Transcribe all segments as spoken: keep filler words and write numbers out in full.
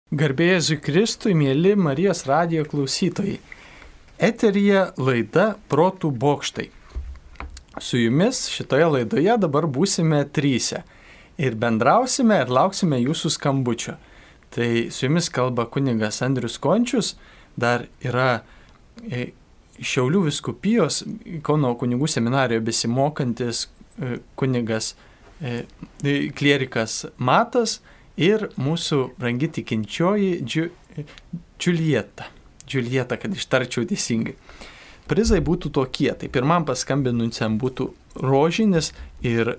Garbė Jėzui Kristui, mėly Marijos radijo klausytojai. Eteryje laida Protų bokštai. Su jumis šitoje laidoje dabar būsime tryse ir bendrausime ir lauksime jūsų skambučio. Tai su jumis kalba kunigas Andrius Končius, dar yra Šiaulių vyskupijos Kauno kunigų seminarijoje besimokantis kunigas klierikas Matas ir mūsų brangi tikinčioji Džiuljeta. Džiuljeta, kad ištarčiau teisingai. Prizai būtų tokie. Tai pirmam paskambinusiam būtų rožinis ir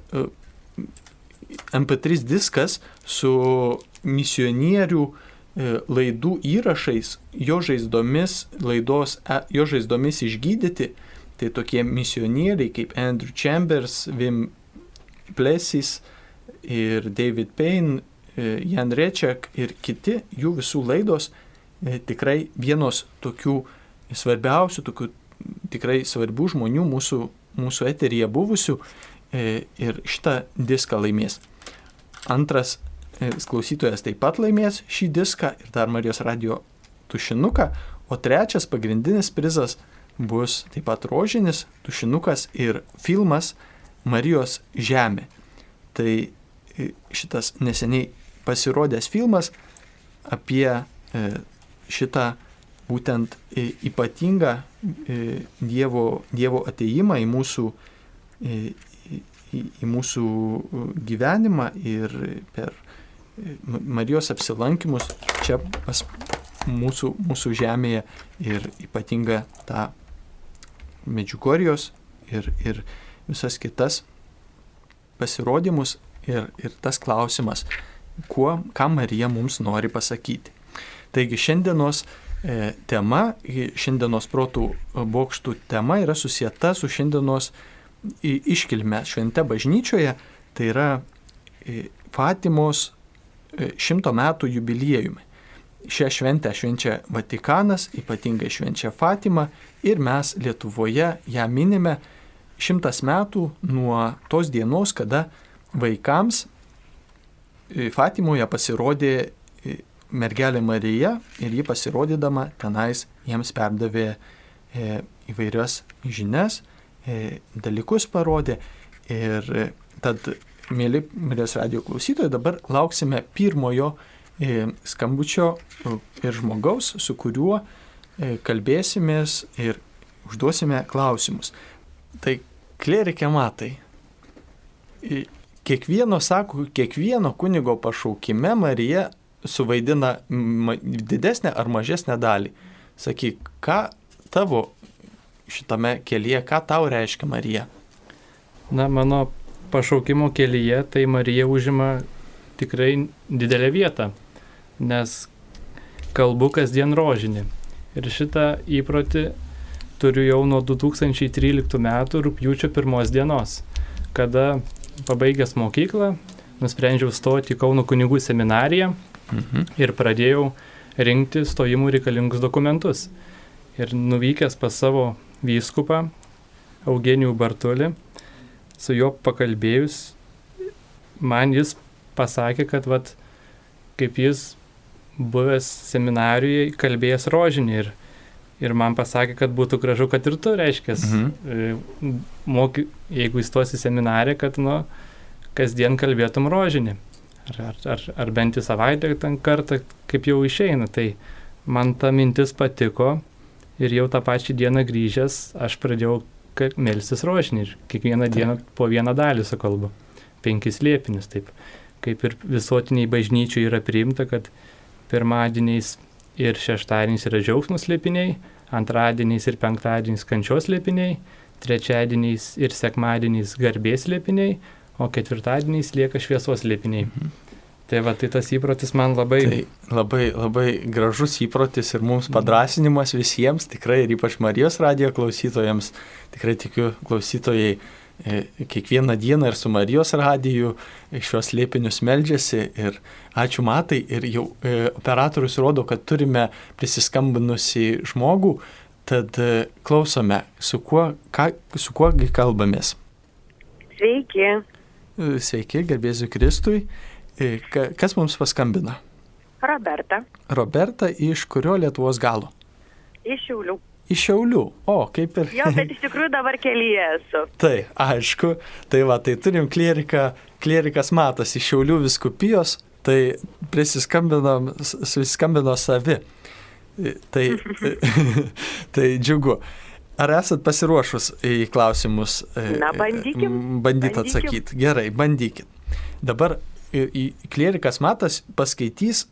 em pė trys diskas su misionierių laidų įrašais, jo žaizdomis, laidos, jo žaizdomis išgydyti. Tai tokie misionieriai kaip Andrew Chambers, Wim Plessis ir David Payne, Jan Reček ir kiti, jų visų laidos e, tikrai vienos tokių svarbiausių, tokių tikrai svarbių žmonių mūsų, mūsų eteryje buvusių e, ir šitą diską laimės. Antras e, klausytojas taip pat laimės šį diską ir dar Marijos radijo tušinuką, o trečias pagrindinis prizas bus taip pat rožinis tušinukas ir filmas Marijos žemė. Tai e, šitas neseniai pasirodęs filmas apie e, šitą būtent e, ypatingą e, dievo, dievo atėjimą į mūsų, e, į, į mūsų gyvenimą ir per e, Marijos apsilankimus čia pas mūsų, mūsų žemėje ir ypatingą tą Medžiugorijos ir, ir visas kitas pasirodymus ir, ir tas klausimas, Kuo, ką Marija mums nori pasakyti. Taigi šiandienos e, tema, šiandienos protų bokštų tema yra susieta su šiandienos iškilme švente bažnyčioje, tai yra e, Fatimos e, šimto metų jubiliejumi. Šią šventę švenčia Vatikanas, ypatingai švenčia Fatima ir mes Lietuvoje ją minime šimtas metų nuo tos dienos, kada vaikams Fatimoje pasirodė mergelė Marija ir ji pasirodydama tenais jiems perdavė e, įvairias žinias, e, dalykus parodė ir tad, mėly Marijos radijo klausytojai, dabar lauksime pirmojo e, skambučio ir žmogaus, su kuriuo e, kalbėsimės ir užduosime klausimus. Tai klerike Matai, e, Kiekvieno, sako, kiekvieno kunigo pašaukime Marija suvaidina didesnę ar mažesnę dalį. Sakyk, ką tavo šitame kelyje, ką tau reiškia Marija? Na, mano pašaukimo kelyje tai Marija užima tikrai didelę vietą, nes kalbu kasdien rožinį. Ir šitą įprotį turiu jau nuo du tūkstančiai tryliktų metų rugpjūčio pirmos dienos, kada pabaigęs mokyklą, nusprendžiau stoti į Kauno kunigų seminariją mhm. ir pradėjau rinkti stojimų reikalingus dokumentus. Ir nuvykęs pas savo vyskupą, Eugenijų Bartulį, su juo pakalbėjus, man jis pasakė, kad vat, kaip jis buvęs seminarijoje kalbėjęs rožinį ir, ir man pasakė, kad būtų gražu, kad ir tu, reiškės, mhm. moky, jeigu įstosi seminariją, kad nu, kasdien kalbėtum rožinį. Ar, ar, ar, ar bent į savaitę ten kartą, kaip jau išeina. Tai man ta mintis patiko ir jau tą pačią dieną grįžęs aš pradėjau melstis rožinį ir kiekvieną taip. dieną po vieną dalį sukalbu. Penkis liepinius, taip. Kaip ir visuotiniai bažnyčiai yra priimta, kad pirmadieniais ir šeštadieniais yra džiaugsmo slėpiniai, antradieniais ir penktadieniais kančios slėpiniai, trečiadieniais ir sekmadieniais garbės slėpiniai, o ketvirtadieniais lieka šviesos slėpiniai. Mhm. Tai va, tai tas įprotis man labai... Tai labai, labai gražus įprotis ir mums padrasinimas visiems, tikrai ir ypač Marijos radijo klausytojams, tikrai tikiu klausytojai kiekvieną dieną ir su Marijos radiju šios slėpinius meldžiasi ir ačiū Matai ir jau e, operatorius rodo, kad turime prisiskambinusi žmogų, tad e, klausome, su kuo, ką, su kuo kalbamės. Sveiki. Sveiki, garbėsiu Kristui. E, ka, kas mums paskambina? Roberta. Roberta iš kurio Lietuvos galo? Iš Šiaulių. Iš Šiaulių. O, kaip ir. Jo, bet iš tikrųjų dabar kelyje esu. Tai, aišku. Tai va, tai turim klieriką, klierikas Matas iš Šiaulių vyskupijos, tai prisiskambino, susiskambino savi. Tai, tai džiugu. Ar esat pasiruošus į klausimus? Na, bandykim. Bandyt atsakyti. Gerai, bandykit. Dabar klierikas Matas paskaitys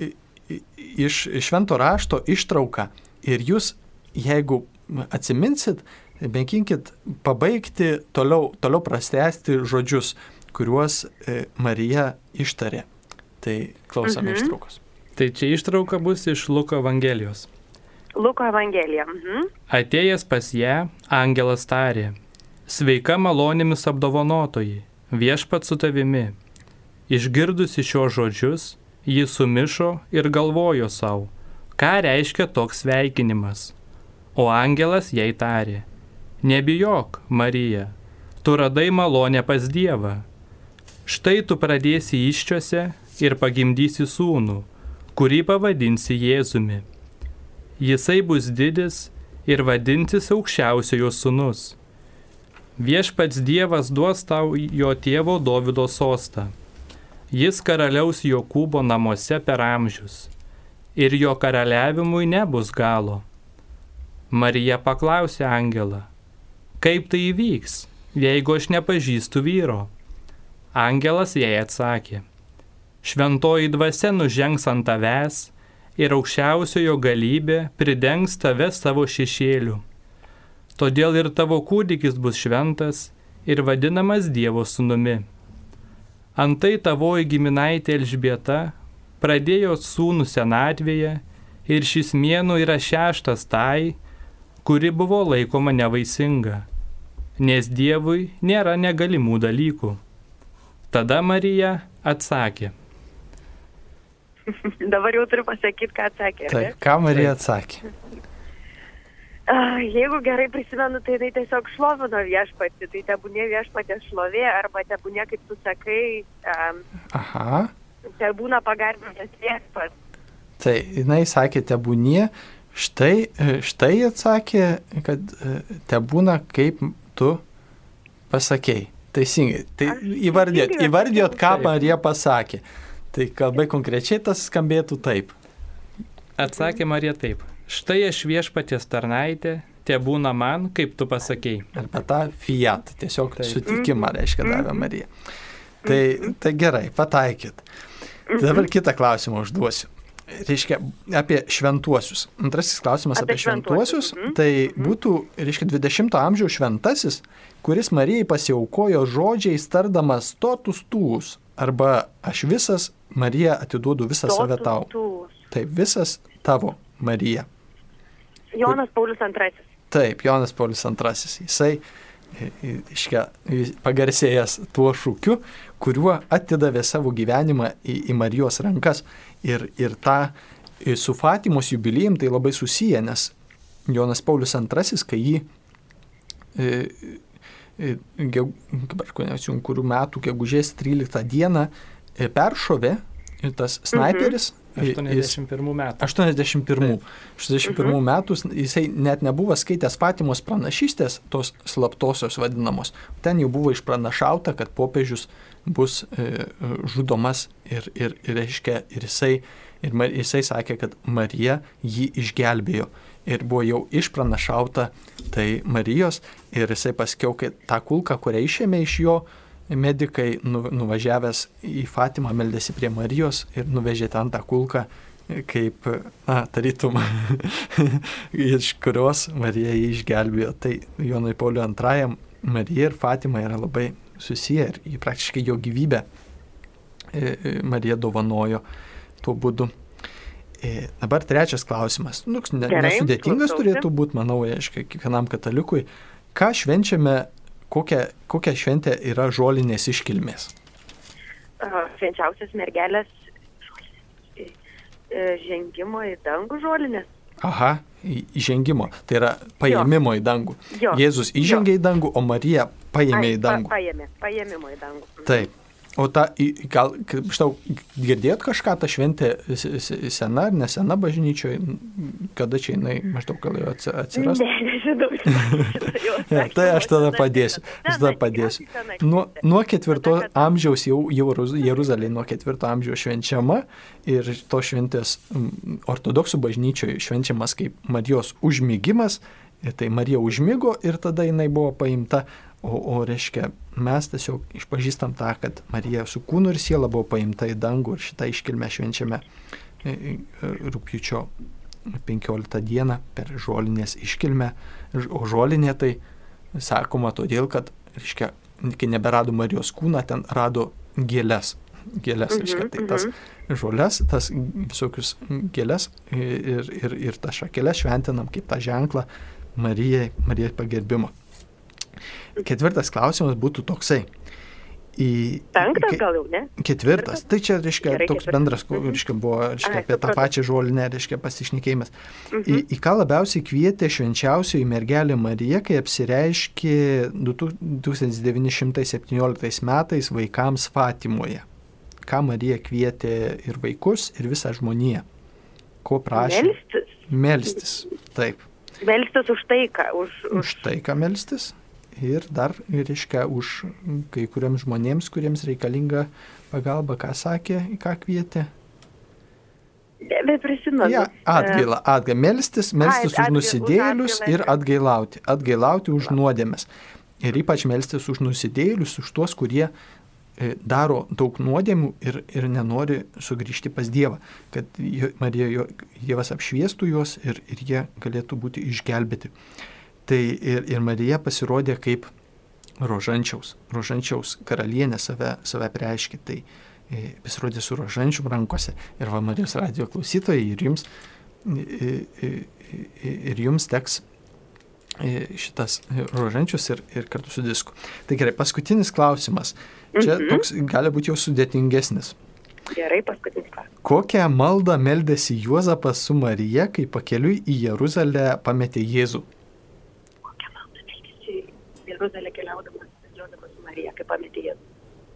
iš švento rašto ištrauką ir jūs, jeigu atsiminsit, mėginkit pabaigti, toliau, toliau prastęsti žodžius, kuriuos Marija ištarė. Tai klausome mhm. ištraukos. Tai čia ištrauka bus iš Luko Evangelijos. Luko Evangelija. Mhm. Atėjęs pas ją, angelas tarė: Sveika malonėmis apdovanotoji, viešpat su tavimi. Išgirdusi šios žodžius, ji sumišo ir galvojo savo, ką reiškia toks sveikinimas. O angelas jai tarė: Nebijok, Marija, tu radai malonę pas Dievą. Štai tu pradėsi įsčiose ir pagimdysi sūnų, kurį pavadinsi Jėzumi. Jisai bus didis ir vadinsis aukščiausiojo sūnus. Viešpats Dievas duos tau jo tėvo Dovydo sostą. Jis karaliaus Jokūbo namuose per amžius, ir jo karaliavimui nebus galo. Marija paklausė angelą: Kaip tai įvyks, jeigu aš nepažįstu vyro? Angelas jai atsakė: Šventoji dvasia nužengs ant tavęs ir aukščiausiojo galybė pridengs tave savo šešėliu. Todėl ir tavo kūdikis bus šventas ir vadinamas Dievo sūnumi. Antai tavoji giminaitė Elžbieta pradėjo sūnų senatvėje ir šis mėnuo yra šeštas tai, kuri buvo laikoma nevaisinga, nes Dievui nėra negalimų dalykų. Tada Marija atsakė. Dabar jau turiu pasakyti, ką atsakė. Taip, ką Marija atsakė? Jeigu gerai prisimenu, tai tai tiesiog šlovino viešpatį, tai tebūnė viešpatės šlovė, arba tebūnė, kaip tu sakai, um, Aha. tebūna pagarbintas viešpats. Tai jinai sakė tebūnė, štai, štai atsakė, kad tebūna kaip tu pasakėjai. Teisingai. Tai įvardėt, įvardėt, ką Marija pasakė. Tai kalbai konkrečiai tas skambėtų taip. Atsakė Marija taip. Štai aš viešpaties tarnaitė, tebūna man, kaip tu pasakėjai. Arba tą fiat, tiesiog taip. Sutikimą reiškia davė Marija. Tai, tai gerai, pataikit. Dabar kitą klausimą užduosiu. Reiškia, apie šventuosius. Antrasis klausimas apie, apie šventuosius. šventuosius. Tai būtų, reiškia, dvidešimto amžiaus šventasis, kuris Marijai pasiaukojo žodžiais tardamas totus tūs. Arba aš visas, Marija, atiduodu visą totus save tau. Tūs. Taip, visas tavo, Marija. Jonas Paulius antrasis. Taip, Jonas Paulius antrasis. Jisai, iškia, pagarsėjęs tuo šūkiu, kuriuo atidavė savo gyvenimą į, į Marijos rankas. Ir, ir tą su Fatimos jubiliejum tai labai susiję, nes Jonas Paulius antrasis, kai jį e, e, geg, kurių metų gegužės tryliktą dieną e, peršovė ir tas snaiperis, aštuoniasdešimt pirmų metų. aštuoniasdešimt pirmų. aštuoniasdešimt pirmų mhm. metų jisai net nebuvo skaitęs Fatimos pranašystės, tos slaptosios vadinamos. Ten jau buvo išpranašauta, kad popiežius bus e, žudomas ir, ir, ir, reiškia, ir, jisai, ir jisai sakė, kad Marija jį išgelbėjo. Ir buvo jau išpranašauta tai Marijos ir jisai paskiau, kad tą kulką, kurią išėmė iš jo, medikai nu, nuvažiavęs į Fatimą meldėsi prie Marijos ir nuvežė ten tą kulką, kaip, na, tarytum, iš kurios Marija jį išgelbėjo. Tai Jonui Pauliui antrajam Marija ir Fatima yra labai susiję ir praktiškai jo gyvybę Marija dovanojo tuo būdu. Dabar trečias klausimas. Nu, nesudėtingas turėtų būti, manau, aiškiai, kiekvienam katalikui. Ką švenčiame, kokia, kokia šventė yra žolinės iškilmės? Švenčiausios mergelės žengimo į dangų žolinės. Aha, įžengimo. Tai yra paėmimo jo. Į dangų. Jo. Jėzus įžengė jo. Į dangų, o Marija paėmė Ai, į dangų. Pa, paėmė, paėmimo į dangų. Taip. O ta, gal, žinau, girdėjot kažką, ta šventė sena ar nesena bažnyčioje, kada čia jinai maždaug gal jau atsiras? Ne, nežinau. Ja, tai aš tada padėsiu. Aš tada padėsiu. Nuo, nuo ketvirto amžiaus jau, jau Jeruzalė nuo ketvirto amžiaus švenčiama ir to šventės ortodoksų bažnyčioje švenčiamas kaip Marijos užmigimas. Tai Marija užmigo ir tada jinai buvo paimta. O, o reiškia, mes tiesiog išpažįstam tą, kad Marija su kūnu ir siela buvo paimta į dangų ir šitą iškilmę švenčiame rugpjūčio penkioliktą dieną per žolinės iškilmę. O žolinė tai sakoma todėl, kad, reiškia, kai neberado Marijos kūną, ten rado gėles. Gėles, reiškia, tai tas žoles, tas visokius gėles ir, ir, ir tą šakelę šventinam kaip tą ženklą Marijai, Marijai pagerbimo. Ketvirtas klausimas būtų toksai. Į, Penktas gal jau, ne? Ketvirtas. Tai čia, reiškia, Gerai, toks ketvirtas. bendras, reiškia, buvo, reiškia, Ai, apie tą supratau. pačią žolinę, reiškia, pasišnekėjimas. Mhm. Į, į ką labiausiai kvietė švenčiausioji mergelė Marija, kai apsireiškė tūkstantis devyni šimtai septynioliktais metais vaikams Fatimoje? Ką Marija kvietė ir vaikus, ir visą žmoniją? Ko prašė? Melstis. Melstis. Taip. Melstis už taiką. Už, už... Už taiką melstis. Ir dar, reiškia, už kai kuriems žmonėms, kuriems reikalinga pagalba, ką sakė, į ką kvietė. Bet prisimenu. Ja, atgaila, atgaila. Melstis, melstis Ai, už atgail- nusidėjėlius už atgailą. ir atgailauti. Atgailauti už nuodėmes. Ir ypač melstis už nusidėjėlius, už tuos, kurie e, daro daug nuodėmių ir, ir nenori sugrįžti pas Dievą. Kad jo, Marija, jo, Dievas apšviestų juos ir, ir jie galėtų būti išgelbėti. Tai ir, ir Marija pasirodė kaip rožančiaus, rožančiaus karalienė save, save preiškė. Tai e, pasirodė su rožančium rankose. Ir va, Marijos radijo klausytojai, ir jums, e, e, e, ir jums teks e, šitas rožančius ir, ir kartu su disku. Tai gerai, paskutinis klausimas. Čia Mhm. toks gali būti jau sudėtingesnis. Gerai, paskutinis klausimas. Kokią maldą meldėsi Juozapas su Marija, kai pakeliui į Jeruzalę pametė Jėzų? Kokią maldą meldėsi Jeruzalę keliaudamas, Juozapas su Marija, kaip pametė Jėzų?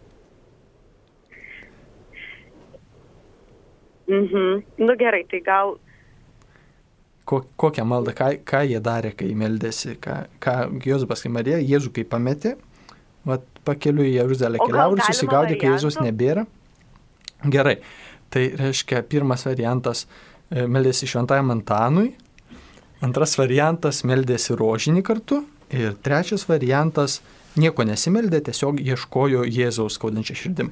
Mhm. Nu gerai, tai gal Ko, kokią maldą, ką, ką jie darė, kai meldėsi, ką, ką Juozapas, kai Marija, Jėzų kai pametė, vat, pakeliui į Jeruzalę O gal keliavo ir galima susigaudė, kai Jėzus variantų? nebėra. Gerai, tai reiškia, pirmas variantas e, meldėsi šventajam Antanui, antras variantas meldėsi rožinį kartu ir trečias variantas nieko nesimeldė, tiesiog ieškojo Jėzaus skaudančią širdim.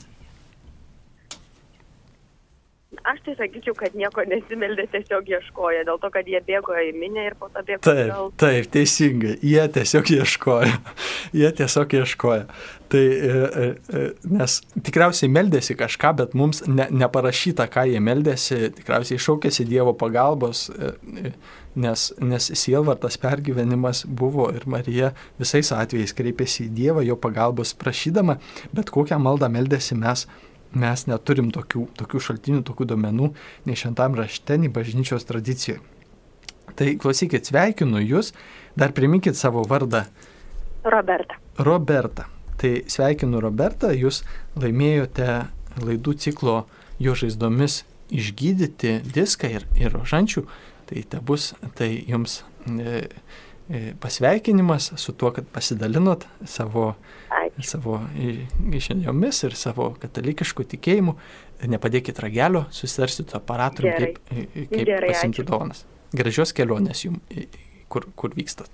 aš tai sakyčiau, kad nieko nesimeldė, tiesiog ieškojo, dėl to, kad jie bėgo į minę ir po to bėgo Taip, gal. taip, teisingai. Jie tiesiog ieškojo. Jie tiesiog ieškojo. Tai, e, e, nes tikriausiai meldėsi kažką, bet mums ne, neparašyta, ką jie meldėsi. Tikriausiai šaukėsi Dievo pagalbos, e, nes, nes sielvartas pergyvenimas buvo ir Marija visais atvejais kreipėsi į Dievą, jo pagalbos prašydama, bet kokią maldą meldėsi mes. Mes neturim tokių, tokių šaltinių, tokių domenų, nei šventam rašte, nei bažnyčios tradicijoje. Tai klausykit, sveikinu jūs, dar priminkit savo vardą. Roberta. Roberta. Tai sveikinu Roberta, jūs laimėjote laidų ciklo Jo žaizdomis išgydyti diską ir, ir rožančių. Tai te bus, tai jums e, e, pasveikinimas su tuo, kad pasidalinot savo savo žiniomis ir savo katalikiškų tikėjimų. Nepadėkit ragelio, susitarsite aparatorium, kaip, kaip Gerai, pasimti ačiū. dovanas. Gražios kelionės jums, kur, kur vykstat.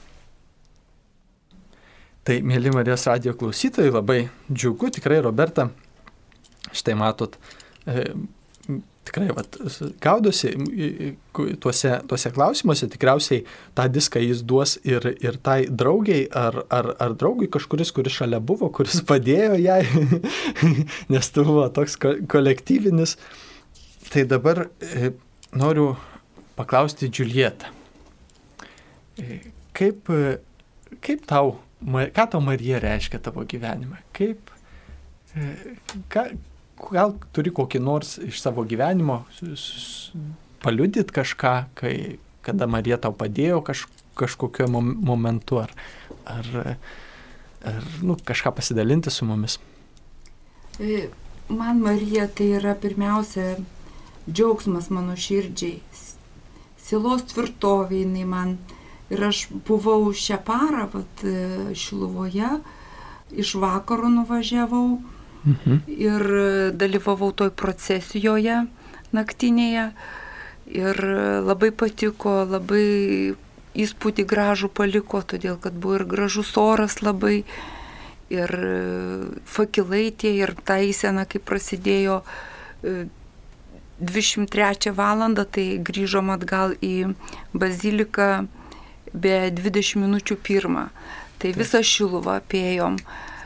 Tai, mėly Marijos radijo klausytojai, labai džiugu, tikrai Roberta, štai matot, e, tikrai vat, gaudosi tuose, tuose klausimuose, tikriausiai tą diską jis duos ir, ir tai draugiai ar, ar, ar draugui kažkuris, kuris šalia buvo, kuris padėjo jai, nes tai buvo toks ko- kolektyvinis. Tai dabar e, noriu paklausti Džiuljetą. E, kaip, e, kaip tau, ma- ką tau Marija reiškia tavo gyvenime? Kaip, e, ką, gal turi kokį nors iš savo gyvenimo paliudyt kažką, kai, kada Marija tau padėjo kaž, kažkokiu mom, momentu, ar, ar, ar nu, kažką pasidalinti su mumis? Man Marija tai yra pirmiausia džiaugsmas mano širdžiai, sielos tvirtovė jinai man. Ir aš buvau šią parą, vat, Šiluvoje, iš vakaro nuvažiavau mhm. ir dalyvavau toj procesijoje naktinėje. Ir labai patiko, labai įspūdį gražų paliko, todėl kad buvo ir gražus oras labai. Ir fakilai tie, ir ta eisena, kai prasidėjo dvidešimt trečią valandą, tai grįžom atgal į baziliką be dvidešimt minučių pirmą. Tai visą Šiluvą apėjom.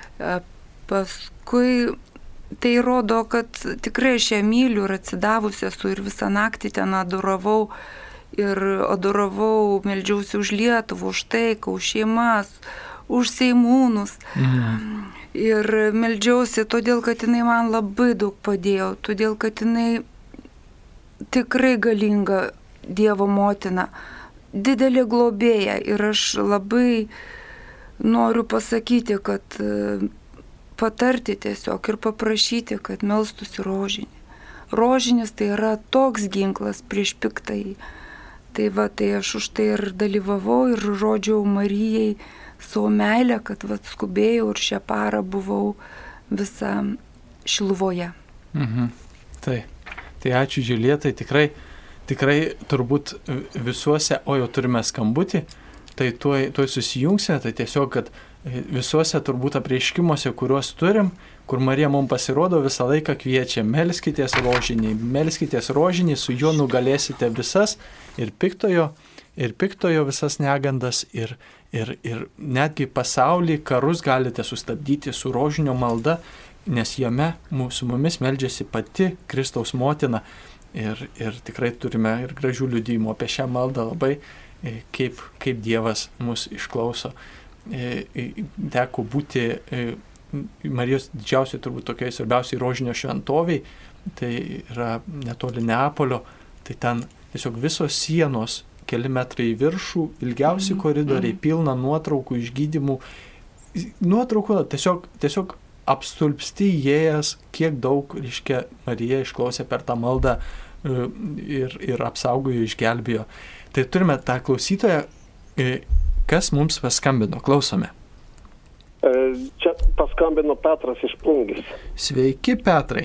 Paskui tai rodo, kad tikrai aš ją myliu ir atsidavusi esu ir visą naktį ten adoravau. Ir adoravau, meldžiausi už Lietuvą, už taiką, už šeimas, už seimūnus. Mhm. Ir meldžiausi todėl, kad jinai man labai daug padėjo, todėl, kad jinai tikrai galinga Dievo motina, didelė globėja. Ir aš labai noriu pasakyti, kad patarti tiesiog ir paprašyti, kad melstųsi rožinį. Rožinis tai yra toks ginklas prieš piktąjį. Tai va, tai aš už tai ir dalyvavau ir rodžiau Marijai savo meilę, kad va, skubėjau ir šią parą buvau visą Šiluvoje. Mhm. Tai, tai ačiū Džiuljetai, tikrai, tikrai turbūt visuose, o jau turime skambutį, tai tuoj, tuoj susijungsime, tai tiesiog, kad visuose turbūt apreiškimuose, kuriuos turim, kur Marija mums pasirodo, visą laiką kviečia, melskitės rožinį, melskitės rožinį, su juo nugalėsite visas ir piktojo, ir piktojo visas negandas, ir, ir, ir netgi pasaulį karus galite sustabdyti su rožinio malda, nes jame su mumis meldžiasi pati Kristaus motina. Ir, ir tikrai turime ir gražių liudijimų apie šią maldą labai, kaip, kaip Dievas mus išklauso. Teko būti Marijos didžiausiai, turbūt tokiai svarbiausiai rožinio šventoviai, tai yra netoli Neapolio, tai ten tiesiog visos sienos, keli metrai į viršų, ilgiausi koridoriai, pilna nuotraukų, išgydymų. Nuotraukų tiesiog, tiesiog apstulpsti įėjęs, kiek daug, reiškia, Marija išklausė per tą maldą ir, ir apsaugojo, išgelbėjo. Tai turime tą klausytoją, kas mums paskambino. Klausome. Čia paskambino Petras iš Plungės. Sveiki, Petrai.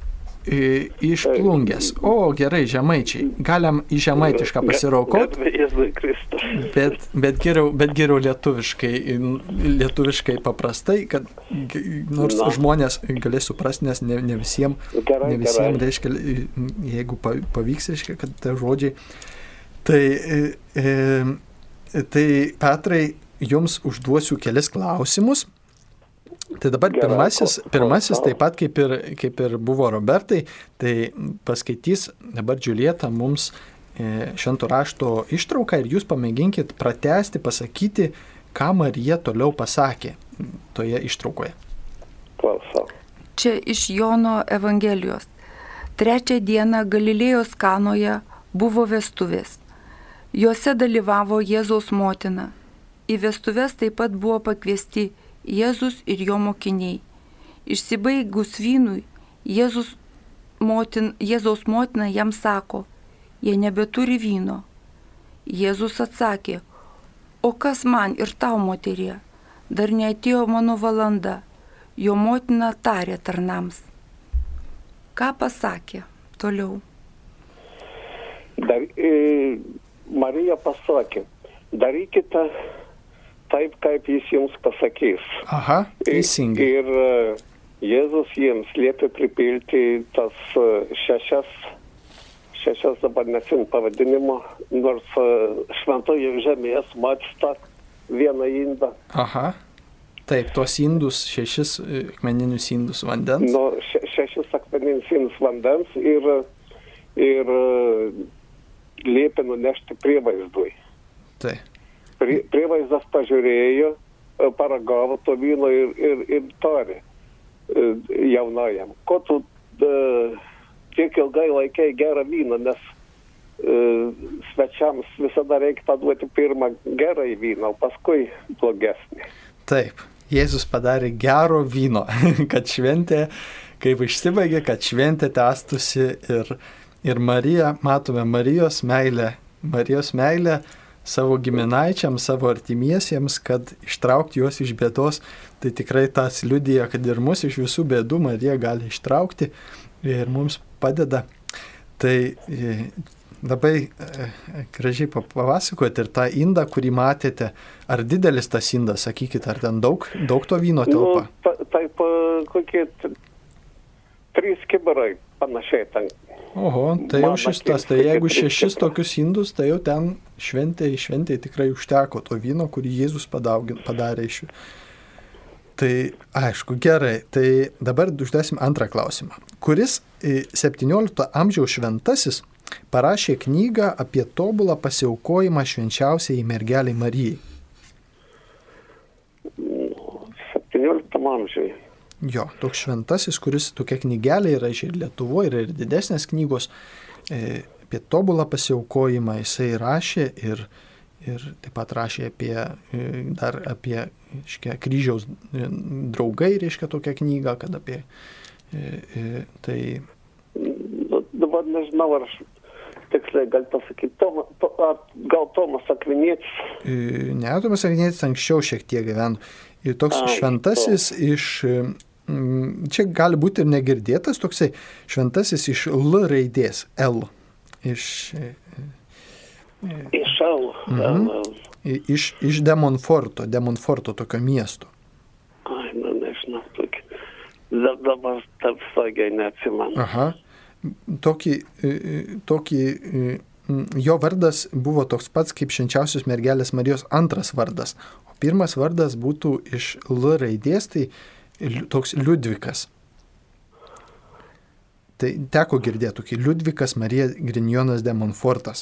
Iš Plungės. O, gerai, žemaičiai. Galim į žemaitišką pasiraukoti. Bet, bet, geriau, bet geriau lietuviškai, lietuviškai paprastai, kad nors Na. žmonės galės suprasti, nes ne, ne visiems, gerai, ne visiems reiškia, jeigu pavyks, reiškia, kad tai žodžiai. Tai, e, tai Petrai, jums užduosiu kelis klausimus. Tai dabar Gerai, pirmasis, pirmasis taip pat kaip ir, kaip ir buvo Robertai, tai paskaitys dabar Džiuljeta mums švento rašto ištrauką ir jūs pamėginkit pratęsti, pasakyti, ką Marija toliau pasakė toje ištraukoje. Klausau. Čia iš Jono Evangelijos. Trečią dieną Galilėjos Kanoje buvo vestuvės. Jose dalyvavo Jėzaus motina. Į vestuves taip pat buvo pakviesti Jėzus ir jo mokiniai. Išsibaigus vynui, Jėzus motin, Jėzaus motina jam sako, jie nebeturi vyno. Jėzus atsakė, o kas man ir tau, moterie, dar neatėjo mano valanda. Jo motina tarė tarnams. Ką pasakė toliau? Dar, e, Marija pasakė, darykite taip, kaip jis jums pasakys. Aha, teisingai. Ir, ir Jėzus jiems liepė pripilti tas šešias, šešias dabar nesin pavadinimo, nors šventoje žemėje matsta vieną indą. Aha, taip, tos indus, šešis akmeninius indus vandens. Nu, še, šešis akmeninius indus vandens ir, ir liepė nunešti prievaizdui. Taip. Prie, prievaizdas pažiūrėjo, paragavo to vyno ir, ir, ir tarė jaunajam. Ko tu uh, tiek ilgai laikai gerą vyną, nes uh, svečiams visada reikia paduoti pirmą gerą vyną, o paskui blogesnį. Taip, Jėzus padarė gero vyno, kad šventė, kaip išsibaigė, kad šventė tęstusi ir, ir Marija, matome Marijos meilę, Marijos meilę savo giminaičiams, savo artimiesiems, kad ištraukti juos iš bėdos, tai tikrai tas liudija, kad ir mus iš visų bėdų Marija gali ištraukti ir mums padeda. Tai labai gražiai papasakoti ir tą indą, kurį matėte, ar didelis tas indas, sakykite, ar ten daug, daug to vyno telpa? Nu, ta, taip, kokie trys kibirai panašiai ten. Oho, tai jau šis tas, tai jeigu šešis tokius indus, tai jau ten šventėje, šventėje tikrai užteko to vyno, kurį Jėzus padaugin, padarė iš jų. Tai aišku, gerai, tai dabar užduosim antrą klausimą. Kuris septyniolikto amžiaus šventasis parašė knygą apie tobulą pasiaukojimą švenčiausiai mergelei Marijai? septynioliktam amžiui. Jo, toks šventasis, kuris tokia knygelė yra ir Lietuvoje, yra ir didesnės knygos e, apie tobulą pasiaukojimą jisai rašė ir, ir taip pat rašė apie, e, dar apie reiškia, kryžiaus draugai, reiškia tokią knygą, kad apie e, e, tai... Dabar nežinau, ar aš tiksliai gal pasakyti, Toma, to, gal Tomas Akvinietis? E, ne, Tomas Akvinietis anksčiau šiek tiek gyveno. Ir toks A, šventasis to. iš... Čia gali būti ir negirdėtas toksai šventasis iš L raidės, L. Iš, iš L. Mhm. Iš, iš Demonforto, Demonforto tokio miesto. Ai, nu nežinau, tokį. Dabar taip sagiai neatsimenu. Aha. Tokį, tokį, jo vardas buvo toks pats kaip švenčiausios mergelės Marijos antras vardas. O pirmas vardas būtų iš L raidės, tai toks Liudvikas. Tai teko girdėti tokį Liudvikas Marija Grignonas de Montfortas.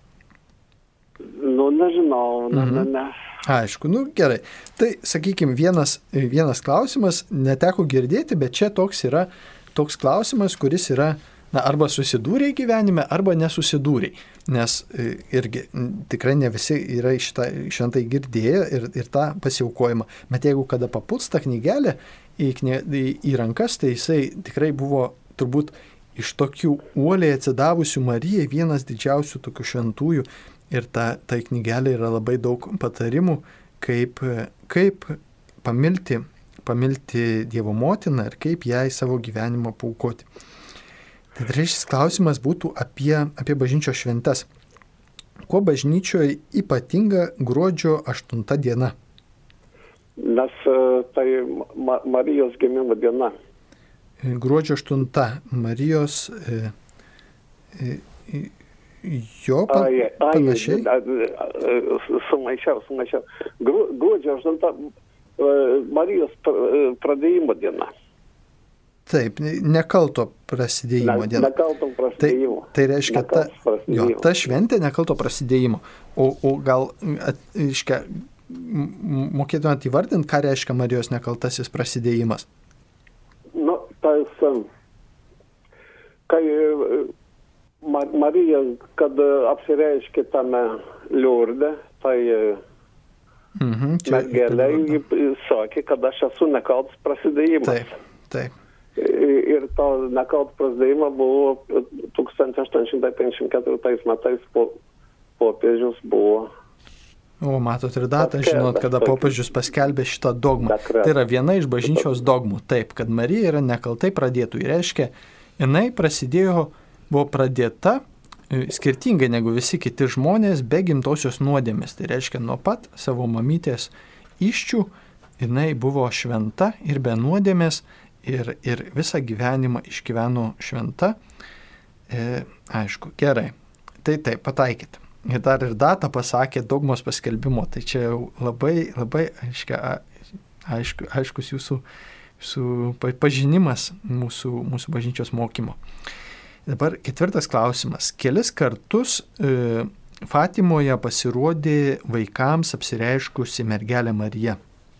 Nu, nežinau, ne, mhm. ne, ne. Aišku, nu gerai. Tai, sakykime, vienas, vienas klausimas neteko girdėti, bet čia toks yra toks klausimas, kuris yra, na, arba susidūrė gyvenime, arba nesusidūrė. Nes irgi tikrai ne visi yra šitą, šventai girdėję ir, ir tą pasiaukojimą. Bet jeigu kada papuls tą knygelę į, į, į rankas, tai jisai tikrai buvo turbūt iš tokių uoliai atsidavusių Marijai vienas didžiausių tokių šventųjų. Ir ta, ta knygelė yra labai daug patarimų, kaip, kaip pamilti, pamilti Dievo motiną ir kaip jai savo gyvenimą paaukoti. Tai trečias klausimas būtų apie, apie bažnyčios šventes. Kuo bažnyčioje ypatinga gruodžio aštunta diena? Nes tai Ma- Marijos gimimo diena. Gruodžio aštunta. Marijos e, e, jo pa, ai, ai, panašiai. Sumaišiau, sumaišiau. Gru, gruodžio aštunta Marijos pradėjimo diena. Taip, nekalto prasidėjimo diena. Nekalto prasidėjimo. Tai, tai reiškia, ta, jo, ta šventė nekalto prasidėjimo. O, o gal, reiškia, mokėtumėt įvardinti, ką reiškia Marijos nekaltasis prasidėjimas? Nu, tas, kai Marija, kad apsireiškė tame Liurde, tai mhm, mergelė sakė, kad aš esu nekaltas prasidėjimas. Taip, taip. Ir to nekalto prasidėjimo buvo tūkstantis aštuoni šimtai penkiasdešimt ketvirtais metais po, popiežius buvo. O, matot ir datą, žinot, kada popiežius paskelbė šitą dogmą. Tai yra viena iš bažnyčios dogmų. Taip, kad Marija yra nekaltai pradėtų. Ir reiškia, jinai prasidėjo, buvo pradėta skirtingai negu visi kiti žmonės be gimtosios nuodėmės. Tai reiškia, nuo pat savo mamytės iščių jinai buvo šventa ir be nuodėmės. Ir, ir visą gyvenimą išgyveno šventa. E, aišku, gerai. Tai taip, pataikėte. Ir dar ir datą pasakė dogmos paskelbimo. Tai čia jau labai, labai aiškia, aišku, aiškus jūsų, jūsų pažinimas mūsų, mūsų bažnyčios mokymo. Dabar ketvirtas klausimas. Kelis kartus e, Fatimoje pasirodė vaikams apsireiškusi mergelė Marija.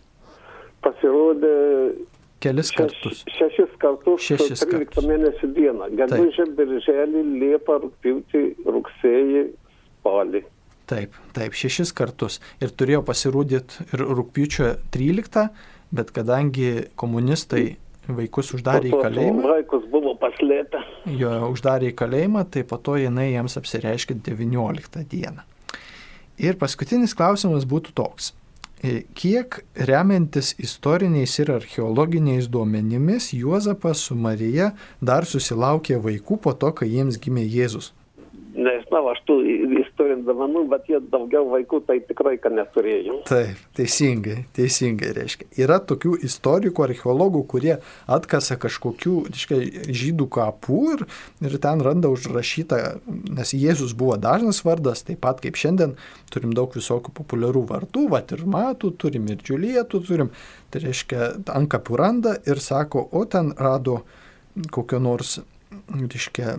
Pasirodė Kelis kartus. Šeš, šešis kartus. Šešis tryliktą mėnesį dieną. Gegužę, birželį, liepą, rugpjūtį, rugsėjį, spalį. Taip, taip, šešis kartus. Ir turėjo pasirodyti ir rugpjūčio tryliktą, bet kadangi komunistai vaikus uždarė į kalėjimą. Vaikus buvo paslėpę. Jo uždarė į kalėjimą, tai po to jinai jiems apsireiškė devynioliktą dieną. Ir paskutinis klausimas būtų toks. Kiek remiantis istoriniais ir archeologiniais duomenimis Juozapas su Marija dar susilaukė vaikų po to, kai jiems gimė Jėzus? Nežinau, aš tų istorinių duomenų, bet jie daugiau vaikų tai tikrai, kad neturėjo. Taip, teisingai, teisingai reiškia. Yra tokių istorikų, archeologų, kurie atkasa kažkokių, reiškia, žydų kapų ir, ir ten randa užrašytą, nes Jėzus buvo dažnas vardas, taip pat kaip šiandien turim daug visokių populiarių vardų, vat ir Matų, turim ir Džiulietų, turim, tai reiškia, ant kapų randa ir sako, o ten rado kokio nors, reiškia,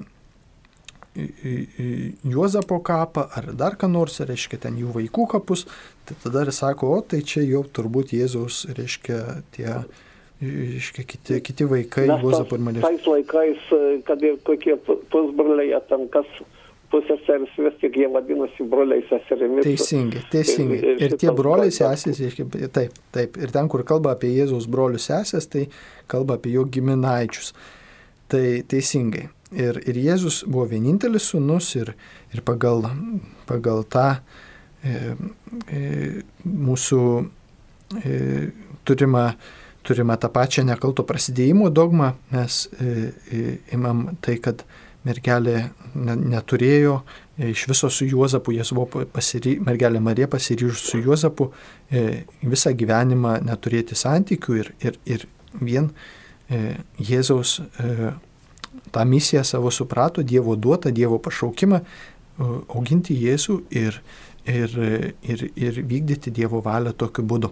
Juozapo kapą ar dar ką nors, reiškia, ten jų vaikų kapus, tai tada ir sako, o tai čia jau turbūt Jėzaus, reiškia, tie, reiškia, kiti, kiti vaikai, Juozapo ir Marijos. Tais laikais, kad ir kokie pusbroliai, ten kas pusseseris, vis tik jie vadinosi broliai seserimis. Teisingai, teisingai. Ir, ir, ir tie broliai sesės, taip, taip, ir ten, kur kalba apie Jėzaus brolių sesės, tai kalba apie jo giminaičius. Tai teisingai. Ir, ir Jėzus buvo vienintelis sūnus ir, ir pagal, pagal tą e, e, mūsų e, turimą, turimą tą pačią nekalto prasidėjimo dogmą, mes e, e, imam tai, kad mergelė ne, neturėjo e, iš viso su Juozapu, jis buvo pasiry, mergelė Marija pasiryžus su Juozapu e, visą gyvenimą neturėti santykių ir, ir, ir vien e, Jėzaus e, tą misiją savo suprato, Dievo duotą, Dievo pašaukimą auginti Jėzų ir, ir, ir, ir vykdyti Dievo valią tokiu būdu.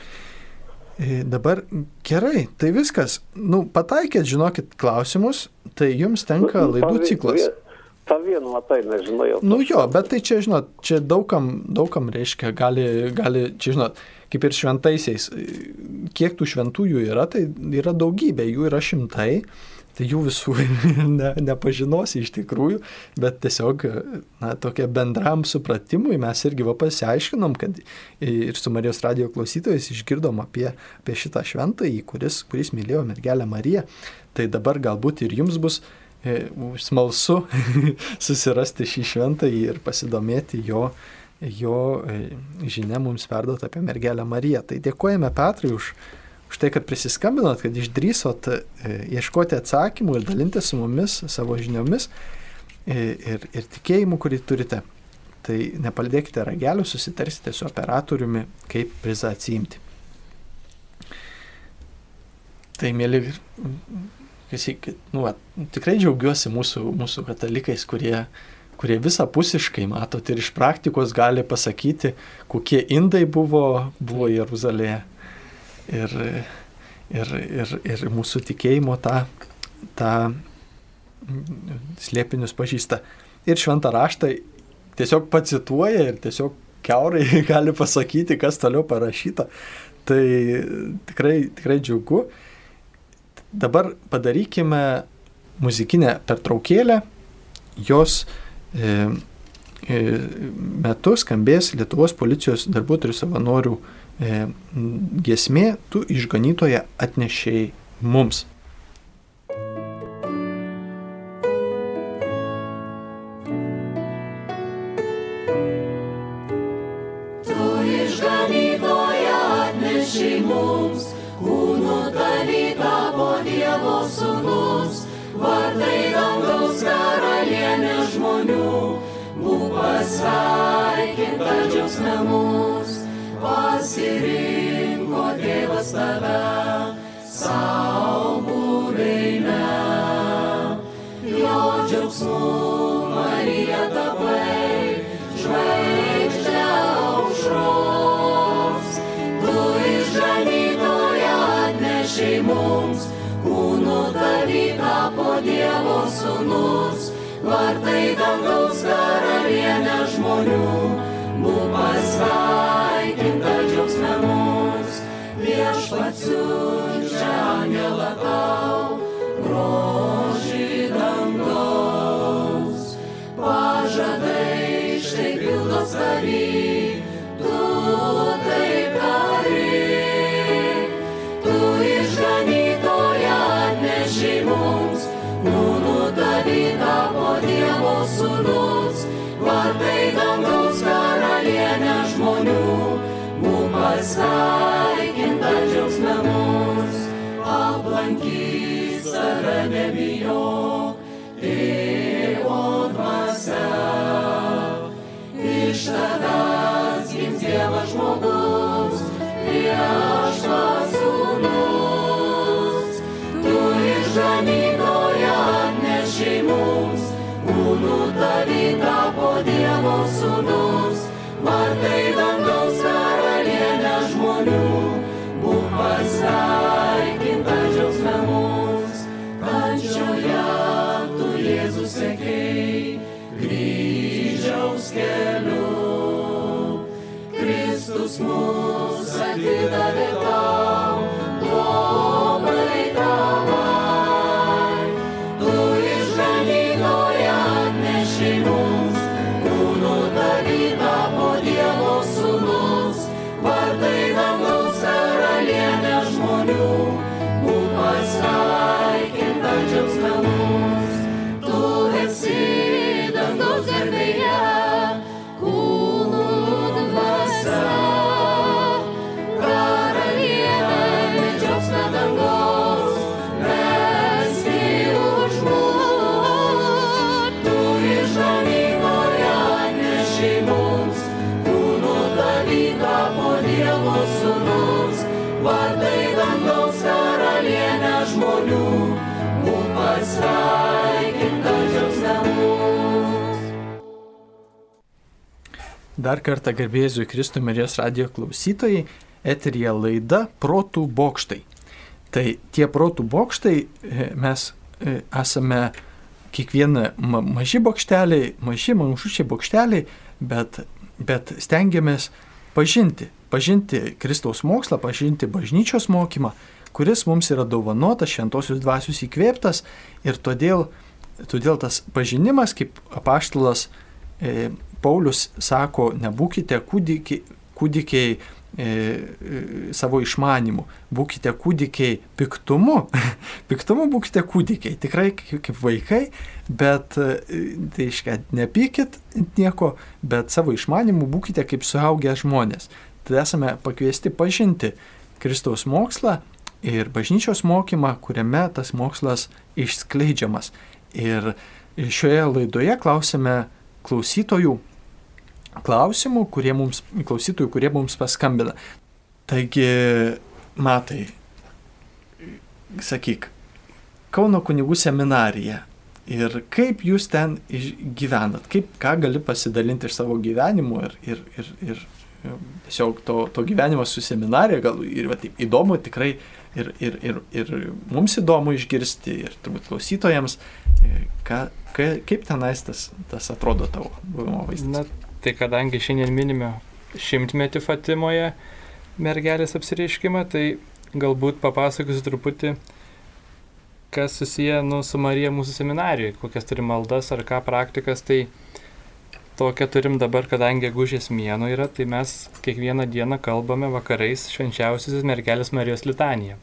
Dabar gerai, tai viskas. Nu, pataikėt, žinokit, klausimus, tai jums tenka laidų ciklas. Ta vienu matai, nežinau. Nu jo, bet tai čia, žinot, čia daugam, daugam reiškia, gali, gali, čia, žinot, kaip ir šventaisiais, kiek tų šventųjų yra, tai yra daugybė, jų yra šimtai. Tai jų visų ne, nepažinosi iš tikrųjų, bet tiesiog na, tokia bendram supratimui mes irgi va pasiaiškinom, kad ir su Marijos radijo klausytojais išgirdom apie, apie šitą šventąjį, kuris, kuris mylėjo mergelę Mariją. Tai dabar galbūt ir jums bus e, smalsu susirasti šį šventąjį ir pasidomėti jo, jo e, žinia mums perduot apie mergelę Mariją. Tai dėkojame Petrai už už tai, kad prisiskambinot, kad išdrįsot e, ieškoti atsakymų ir dalintis su mumis savo žiniomis e, ir, ir tikėjimu, kurį turite. Tai nepaldėkite ragelių, susitarsite su operatoriumi, kaip prizą atsiimti. Tai, mėly, nu, va, tikrai džiaugiuosi mūsų, mūsų katalikais, kurie, kurie visapusiškai, matot, ir iš praktikos gali pasakyti, kokie indai buvo, buvo Jeruzalėje. Ir, ir, ir, ir mūsų tikėjimo tą, tą slėpinius pažįsta. Ir šventą raštą tiesiog pacituoja ir tiesiog kiaurai gali pasakyti, kas toliau parašyta. Tai tikrai, tikrai džiugu. Dabar padarykime muzikinę pertraukėlę. Jos e, e, metu skambės Lietuvos policijos darbuotojų savanorių giesmė, tu išganytoją atnešei mums. Tu išganytoją atnešei mums, kūnų dalyta po Dievo sūnus, vardai dangaus karalienė žmonių, būk pasveikinta džiaugsme mus. Pasirinko Dievas tave, savo buveinę. Jo džiaugsmu Marija tapai, žvaigždė aušros. Tu išganytoją atnešei mums, kūnų dalyta po Dievo sūnus, vardai dangaus karalienė žmonių, būk pasveikinta džiaugsme mus, viešpats siunčia angelą tau, grožį dangaus. Pažadai štai pildos tavy, tu taip tari, tu išganytoją sūnus, vardai dangaus karalienė žmonių, būk pasveikinta džiaugsme mus, aplankyk save nebijok, Tėvo dvasia. Iš tavęs gims Dievas žmogus, viešpats sūnus, tu išganytoją atnešei mums, kūnų tavy tapo Dievo sūnus, vardai dangaus karalienė žmonių, būk pasveikinta džiaugsme mus, kančioje tu Jėzus sekei, kryžiaus keliu. Kristus mus atidavė tau, domai tavai, tu išganytoją atnešei mums, kūnų tavy tapo Dievo sūnus, vardai dangaus karalienė žmonių, būk pasveikinta džiaugsme mus, tu esi dangaus garbėje, kūnų dvasia, karalienė džiaugsme dangaus, mesti už mus, tu išganytoją atnešei mums, kūnų tavy tapo Dievo sūnus, vardai dangaus karalienė žmonių, būk pasveikinta džiaugsme mus. Dar kartą garbėsiu Kristui Marijos radijo klausytojai, eteryje laida Protų bokštai. Tai tie protų bokštai, mes esame kiekvieną ma- maži bokšteliai, maži mažučiai bokšteliai, bet, bet stengiamės pažinti, pažinti Kristaus mokslą, pažinti bažnyčios mokymą, kuris mums yra dovanotas, šventosios dvasios įkvėptas ir todėl, todėl tas pažinimas, kaip apaštalas e, Paulius sako, nebūkite kūdikiai, kūdikiai e, e, savo išmanimu, būkite kūdikiai piktumu, piktumu būkite kūdikiai, tikrai kaip, kaip vaikai, bet, tai iškia, nepykit nieko, bet savo išmanimu būkite kaip suaugę žmonės. Tai esame pakviesti pažinti Kristaus mokslą ir bažnyčios mokymą, kuriame tas mokslas išskleidžiamas. Ir šioje laidoje klausime klausytojų klausimų, kurie mums, klausytojų, kurie mums paskambina. Taigi, Matai, sakyk, Kauno kunigų seminarija ir kaip jūs ten gyvenat, kaip, ką gali pasidalinti iš savo gyvenimo ir, ir, ir, ir tiesiog to, to gyvenimo su seminarija, gal ir va, taip, įdomu tikrai ir, ir, ir, ir mums įdomu išgirsti ir turbūt klausytojams, ką, ka, kaip tenais tas, tas atrodo tavo buvimo vaizdas. Na, tai kadangi šiandien minime šimtmetį Fatimoje mergelės apsireiškimą, tai galbūt papasakosiu truputį, kas susiję nu, su Marija mūsų seminarijoje, kokias turim maldas ar ką praktikas, tai tokią turim dabar, kadangi gegužės mėnuo yra, tai mes kiekvieną dieną kalbame vakarais švenčiausiosios mergelės Marijos litaniją.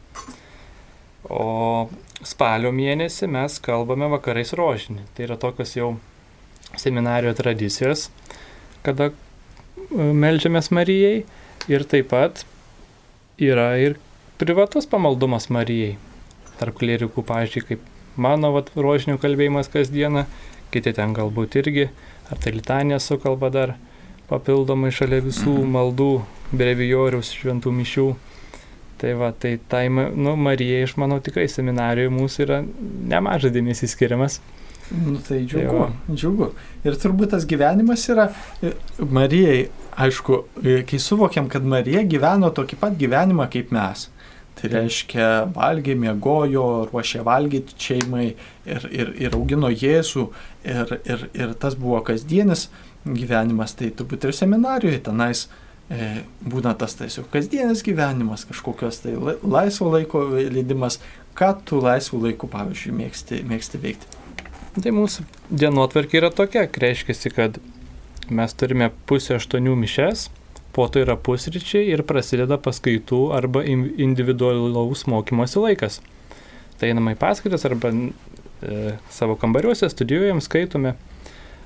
O spalio mėnesį mes kalbame vakarais rožinį. Tai yra tokios jau seminarijoje tradicijos, kada meldžiamės Marijai, ir taip pat yra ir privatus pamaldumas Marijai. Tarp klierikų, pavyzdžiui, kaip mano vat, rožinių kalbėjimas kasdieną, kiti ten galbūt irgi, ar tai litanija sukalba dar papildomai šalia visų maldų, brevijoriaus, šventų mišių. Tai va, tai tai, nu, Marijai, aš manau, tikrai seminarijoje mūsų yra nemažas dėmesys skiriamas. Nu, tai džiugu, džiugu. Ir turbūt tas gyvenimas yra Marijai, aišku, kai suvokiam, kad Marija gyveno tokį pat gyvenimą kaip mes. Tai reiškia, valgė, miegojo, ruošė valgyti šeimai ir, ir, ir augino Jėzų ir, ir, ir tas buvo kasdienis gyvenimas. Tai turbūt ir seminarijoje tenais e, būna tas tiesiog kasdienis gyvenimas, kažkokios tai laisvo laiko leidimas. Ką tu laisvų laikų, pavyzdžiui, mėgsti, mėgsti veikti? Tai mūsų dienotvarkė yra tokia, reiškia, kad mes turime pusę aštuonių mišes, po to yra pusryčiai ir prasideda paskaitų arba individualaus mokymosi laikas. Tai einama į paskaitas arba e, savo kambariuose studijuojam, skaitome.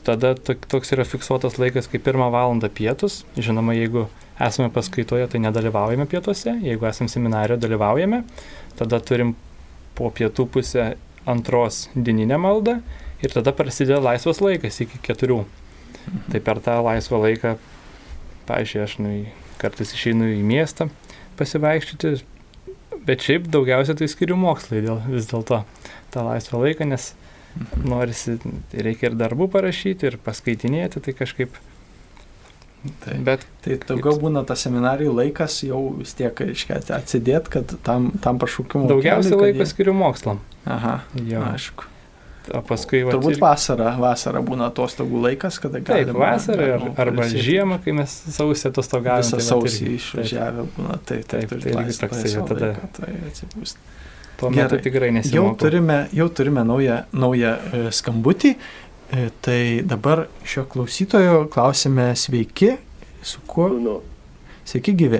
tada toks yra fiksuotas laikas kaip pirmą valandą pietus. Žinoma, jeigu esame paskaitoje, tai nedalyvaujame pietuose. Jeigu esame seminarijoje, dalyvaujame. Tada turim po pietų pusę antros dieninę maldą ir tada prasideda laisvas laikas iki keturių. Tai per tą laisvą laiką, pavyzdžiui, aš nu, kartais išeinu į miestą pasivaikščioti, bet šiaip daugiausia tai skiriu mokslai dėl, vis dėlto tą laisvą laiką, nes norisi, reikia ir darbų parašyti, ir paskaitinėti, tai kažkaip. Tai, bet, tai daugiau būna tas seminarijų laikas jau vis tiek, reiškia, atsidėt, kad tam, tam pašaukimui. Daugiausia laiko jie... skiriu mokslam. Aha, jo. Aišku. O paskui, va, turbūt ir... vasara, vasara būna atostogų laikas, kada galima. Taip, vasara ar, arba žiemą, kai mes sausį atostogavome. Visą tai sausį išvažiavę būna, tai taip, taip, tai irgi toksai tada. Laiką, tai atsipūst. Tuo metu tikrai nesimokau. Jau turime, jau turime naują, naują e, skambutį, e, tai dabar šio klausytojo klausime sveiki, su kuo? Nu. Sveiki gyvi.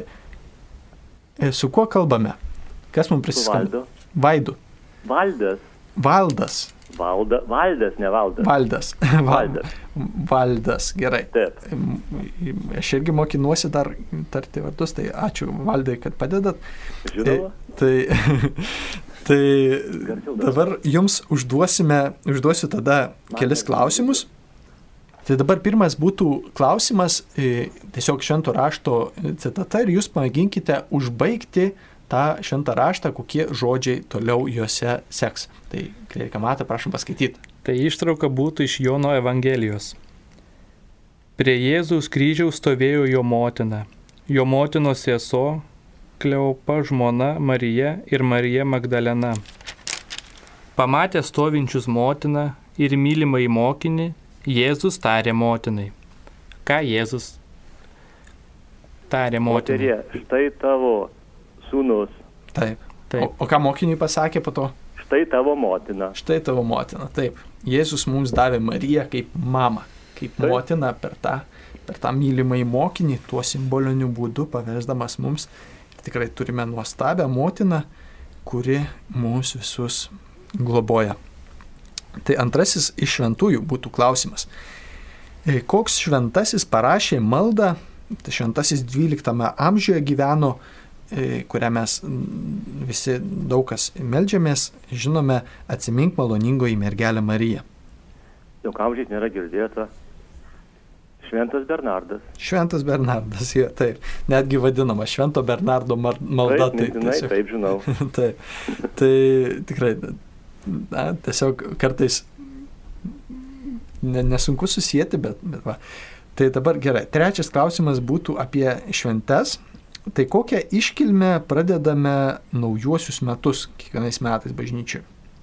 E, su kuo kalbame? Kas mums prisiskambino? Vaidu. Valdas. Valdas. Valda, Valdas, ne Valdas. Valdas. Valdas. Valdas, gerai. Taip. Aš irgi mokinuosi dar tarti vardus, tai ačiū Valdai, kad padedat. Žinoma. Tai, tai dabar jums užduosime, užduosiu tada kelis klausimus. Tai dabar pirmas būtų klausimas, tiesiog švento rašto citata ir jūs pamėginkite užbaigti tą šventą raštą, kokie žodžiai toliau juose seks. Tai, klierika Mata, prašom paskaityti. Tai ištrauka būtų iš Jono Evangelijos. Prie Jėzaus kryžiaus stovėjo jo motina, jo motinos sesuo, Kleopa žmona Marija ir Marija Magdalena. Pamatė stovinčius motiną ir mylimąjį mokinį, Jėzus tarė motinai. Ką Jėzus tarė motinai? Moterie, štai tavo sūnus. Taip. Taip. O, o ką mokiniui pasakė po to? Štai tavo motina. Štai tavo motina, taip. Jėzus mums davė Mariją kaip mamą, kaip taip. motiną per tą, per tą mylimąjį mokinį, tuo simboliniu būdu paversdamas mums. Tikrai turime nuostabią motiną, kuri mūsų visus globoja. Tai antrasis iš šventųjų būtų klausimas. Koks šventasis parašė maldą, tai šventasis dvyliktame amžiuje gyveno, kurią mes visi daug kas meldžiamės, žinome, atsimink maloningoji mergelė Marija. Daug amžiais nėra girdėta. Šventas Bernardas. Šventas Bernardas, jo, taip. Netgi vadinama Švento Bernardo malda. Taip, mintinai, tai, taip, žinau. taip, tai tikrai, na, tiesiog kartais ne, nesunku susijęti, bet, bet va. Tai dabar gerai. Trečias klausimas būtų apie šventes. Tai kokią iškilmę pradedame naujuosius metus kiekvienais metais bažnyčiai?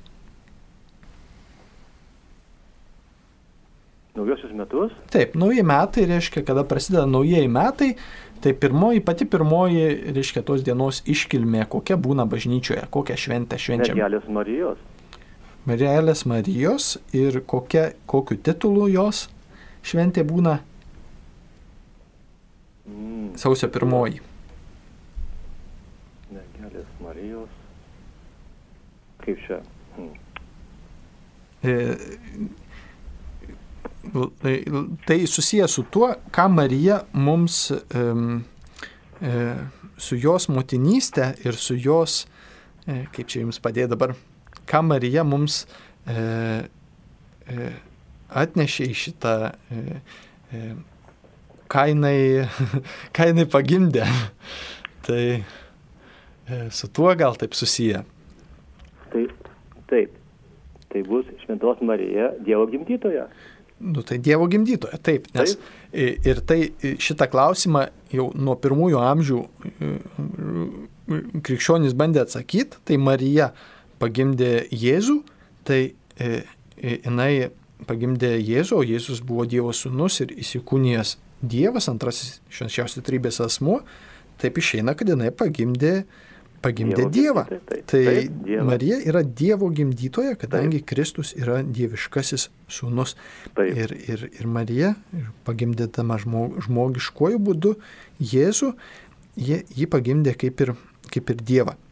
Naujuosius metus? Taip, nauji metai reiškia, kada prasideda naujieji metai, tai pirmoji, pati pirmoji, reiškia, tos dienos iškilmė, kokia būna bažnyčioje, kokią šventę švenčiame. Mergelės Marijos. Mergelės Marijos ir kokia, kokiu titulu jos šventė būna? Mm. Sausio pirmoji. Mergelės Marijos. Kaip čia? Hmm. E, tai susijęs su tuo, ką Marija mums e, e, su jos motinystė ir su jos, e, kaip čia jums padėjo dabar, ką Marija mums e, e, atnešė į šitą, e, e, ką jinai, ką jinai pagimdė. Tai su tuo gal taip susiję. Tai, taip. Tai bus Šventos Marija Dievo gimdytoja. Nu, tai Dievo gimdytoja, taip. Nes taip. Ir tai šitą klausimą jau nuo pirmųjų amžių krikščionys bandė atsakyti. Tai Marija pagimdė Jėzų, tai jinai pagimdė Jėzų, o Jėzus buvo Dievo sūnus ir įsikūnijęs Dievas, antrasis švenčiausios trejybės asmuo. Taip išeina, kad jinai pagimdė Pagimdė Dievą. Taip, taip, tai taip, Dieva. Marija yra Dievo gimdytoja, kadangi taip. Kristus yra dieviškasis sūnus. Ir, ir, ir Marija, pagimdėdama žmog, žmogiškojų būdu Jėzų, jie, jį pagimdė kaip ir, kaip ir Dievą.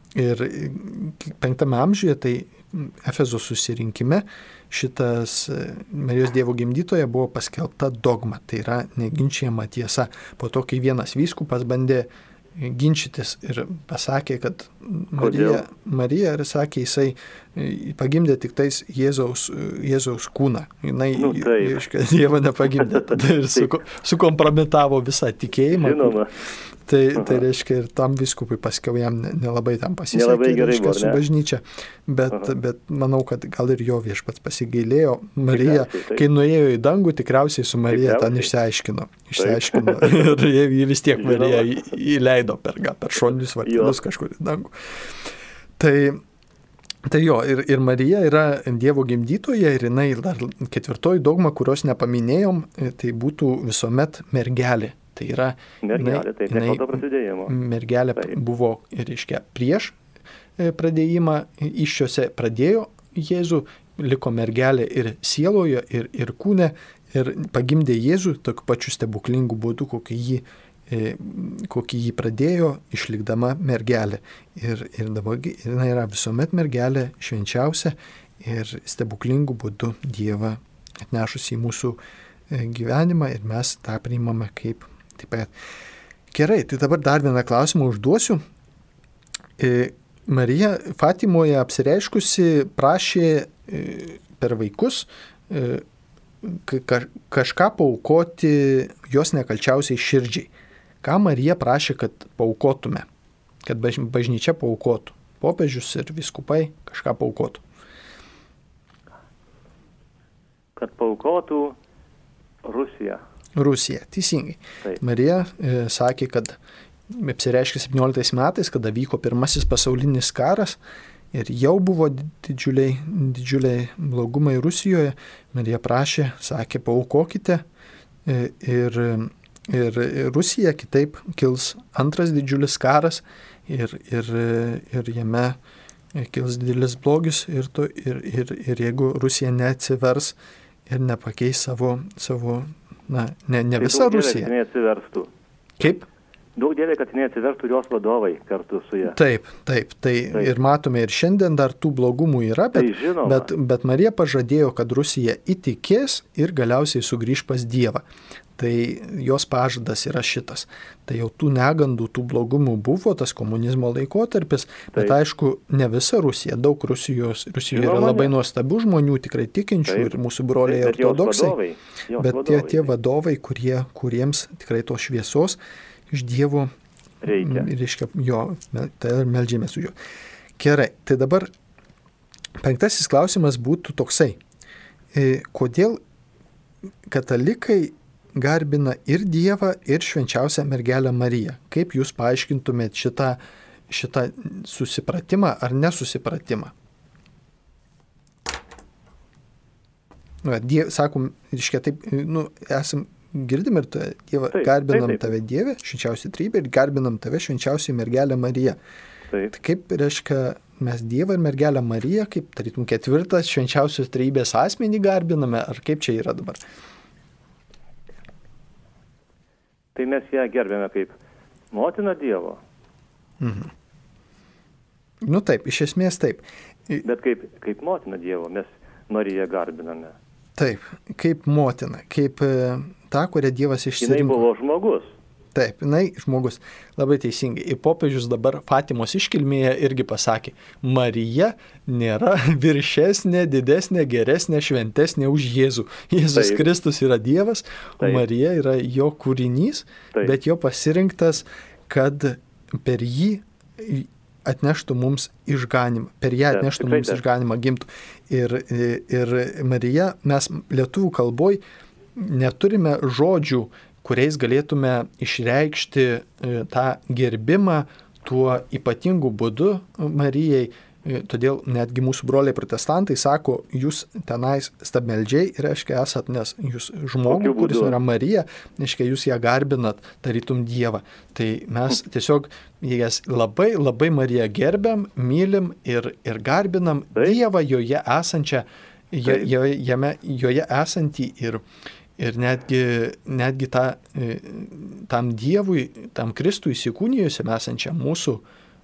ir penktame amžiuje, tai Efezo susirinkime, šitas Marijos Dievo gimdytoja buvo paskelbta dogma, tai yra neginčiama tiesa. Po to, kai vienas vyskupas bandė ginčytis ir pasakė, kad Marija, Marija ir sakė, jisai pagimdė tik tais Jėzaus, Jėzaus kūną. Jinai, Nu, taip. reiškia, Dievo nepagimdė. Tada ir su, sukompromitavo visą tikėjimą. Žinoma. Tai, Aha. tai reiškia, ir tam vyskupui paskiau jam ne- nelabai tam pasisekė, Nelabai gerai reiškia, buvo, su ne? bažnyčia. Bet, Aha. bet manau, kad gal ir jo viešpats pasigailėjo. Marija, Tikriausiai, taip. kai nuėjo į dangų, tikriausiai su Marija ten Tikriausiai. išsiaiškino. Išsiaiškino. Ir jie- jie vis tiek Žinoma. Marija į- įleido per, gal per šoninius vartelius kažkur į dangų. Tai, tai jo, ir, ir Marija yra Dievo gimdytoja ir jinai dar ketvirtoji dogma, kurios nepaminėjom, tai būtų visuomet mergelė. Tai yra Mergelė, taip, jinai- nuo to prasidėjimo. mergelė Taip. buvo, reiškia, prieš e, pradėjimą iššiose pradėjo Jėzų, liko mergelė ir sieloje, ir, ir kūne, ir pagimdė Jėzų tokiu pačiu stebuklingu būdu, kokį jį, e, kokį jį pradėjo, išlikdama mergelė. Ir, ir dabar gi- jinai yra visuomet mergelė, švenčiausia ir stebuklingu būdu Dievą atnešusi į mūsų e, gyvenimą ir mes tą priimame kaip taip pat. Gerai, tai dabar dar vieną klausimą užduosiu. E, Marija Fatimoje apsireiškusi prašė e, per vaikus e, ka, kažką paaukoti jos nekalčiausiai širdžiai. Ką Marija prašė, kad paaukotume, kad baž, bažnyčia paaukotų, popiežius ir viskupai kažką paaukotų. Kad paaukotų Rusiją. Rusija, teisingai. Taip. Marija e, sakė, kad apsireiškė septynioliktais metais, kada vyko pirmasis pasaulinis karas ir jau buvo didžiuliai, didžiuliai blogumai Rusijoje. Marija prašė, sakė, paaukokite e, ir, ir Rusija, kitaip kils antras didžiulis karas ir, ir, ir jame kils didelis blogis ir, to, ir, ir, ir jeigu Rusija neatsivers ir nepakeis savo, savo na, ne, ne Tai visa duok Dieve, Rusija. kad jinai atsiverstų. Kaip? Daug Dieve, kad jinai atsiverstų ir jos vadovai kartu su ja. Taip, taip, tai Taip. ir matome ir šiandien dar tų blogumų yra, bet, Tai žinoma. bet, bet Marija pažadėjo, kad Rusija įtikės ir galiausiai sugrįž pas Dievą. Tai jos pažadas yra šitas. Tai jau tų negandų, tų blogumų buvo, tas komunizmo laikotarpis, bet Taip. aišku, ne visa Rusija, daug Rusijos, Rusijoje yra Žinoma, labai ne. nuostabių žmonių, tikrai tikinčių Taip. ir mūsų broliai Bet jos ortodoksai. vadovai, jos Bet tie, vadovai tie vadovai, kurie, kuriems tikrai tos šviesos iš Dievo reikia. mm, reiškia, jo, mel- tai ir meldžiamės už jo. Gerai, tai dabar penktasis klausimas būtų toksai. E, Kodėl katalikai garbina ir Dievą, ir švenčiausią mergelę Mariją? Kaip jūs paaiškintumėt šitą, šitą susipratimą ar nesusipratimą? Va, die, sakom, reiškia, taip, nu, esam, girdim ir tave, Dievą, Taip, garbinam taip, taip. tave Dievę, švenčiausią trybę, ir garbinam tave švenčiausią mergelę Mariją. Taip. Tai kaip, reiškia, mes Dievą ir mergelę Mariją, kaip, tarytum, ketvirtas švenčiausios trybės asmenį garbiname, ar kaip čia yra dabar? Tai mes ją gerbėme kaip motiną Dievo, Nu taip, iš esmės taip. bet kaip, kaip motiną Dievo mes Mariją garbiname. Taip, kaip motina, kaip e, ta, kurią Dievas Jinai išsirinko. buvo žmogus. Taip, jinai žmogus. Labai teisingai. Ir popiežius dabar Fatimos iškilmėje irgi pasakė, Marija nėra viršesnė, didesnė, geresnė, šventesnė už Jėzų. Jėzus Taip. Kristus yra Dievas, o Taip. Marija yra jo kūrinys, Taip. bet jo pasirinktas, kad per jį atneštų mums išganimą. Per ją Taip, atneštų tikrai mums taip. išganimą, gimtų. Ir, ir Marija, mes lietuvių kalboj neturime žodžių, kuriais galėtume išreikšti e, tą gerbimą tuo ypatingu būdu Marijai. E, Todėl netgi mūsų broliai protestantai sako, jūs tenais stabmeldžiai, reiškia, esat, nes jūs žmogų, Kokiu kuris būdu? yra Marija, reiškia, jūs ją garbinat, tarytum Dievą. Tai mes tiesiog jas labai, labai Mariją gerbiam, mylim ir, ir garbinam Taip. Dievą joje esančią, jo, Taip. jo, jame, joje esantį ir Ir netgi, netgi ta, e, tam Dievui, tam Kristui įsikūnijusiam esančiam mūsų,